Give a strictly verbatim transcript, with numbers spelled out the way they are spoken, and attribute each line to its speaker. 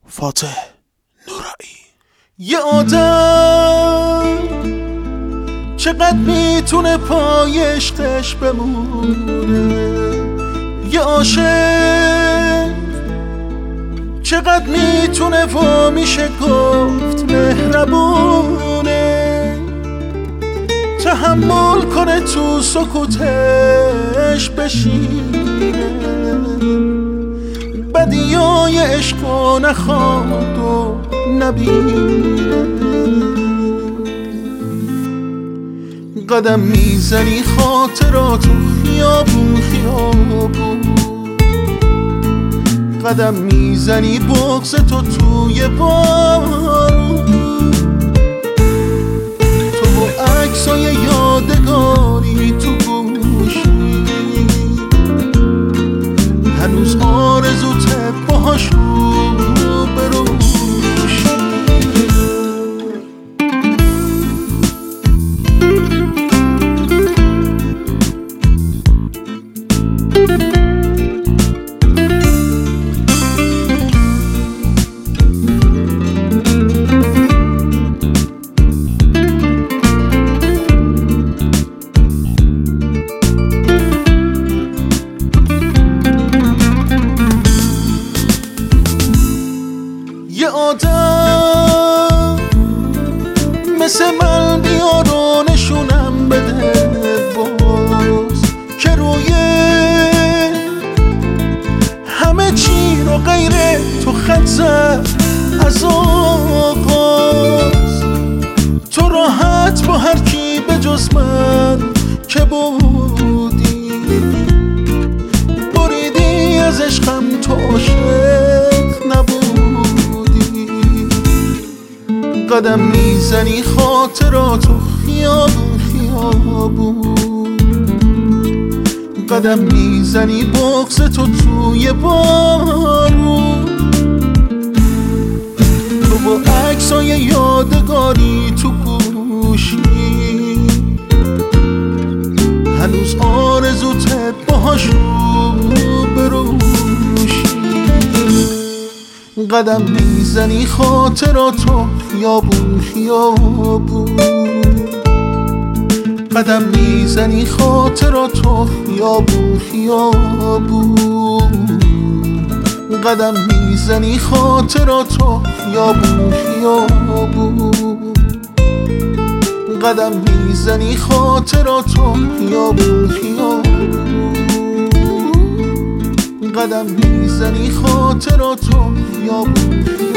Speaker 1: فاتح نورایی.
Speaker 2: یه آدم چقدر میتونه پای عشقش بمونه، یه عاشق چقدر میتونه و میشه گفت مهربونه، تحمل کنه تو سکوتش بشینه، بدیای عشقو نخواد و نبینه. قدم میزنی خاطراتو خیابون خیابون، قدم میزنی بغض تو توی بارون، تو با عکسای یادگاری تو گوشی، هنوز آرزوت باهاشون بروشی. یه آدم مثل من بیار و نشونم بده باز، که روی همه چی رو غیر تو خط زد از آغاز. تو راحت با هر کی به جز من که بودی، بریدی از عشقم، تو عاشق نبودی. قدم میزنی خاطراتو خیابون خیابون، قدم میزنی بغض تو توی بارون، تو با عکسای یادگاری تو گوشی، هنوز آرزوت باهاشون بروشی. قدم میزنی خاطراتو خیابون خیابون، قدم میزنی خاطراتو خیابون خیابون، قدم میزنی خاطراتو خیابون خیابون، قدم میزنی خاطراتو خیابون خیابون، قدم میزنی خاطراتو خیابون خیابون.